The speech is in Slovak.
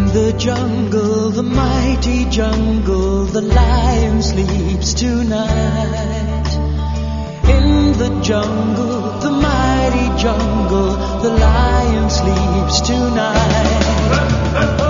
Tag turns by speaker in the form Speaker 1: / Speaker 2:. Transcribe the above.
Speaker 1: the jungle, the mighty jungle, the lion sleeps tonight. In the jungle, the mighty jungle, the lion sleeps tonight.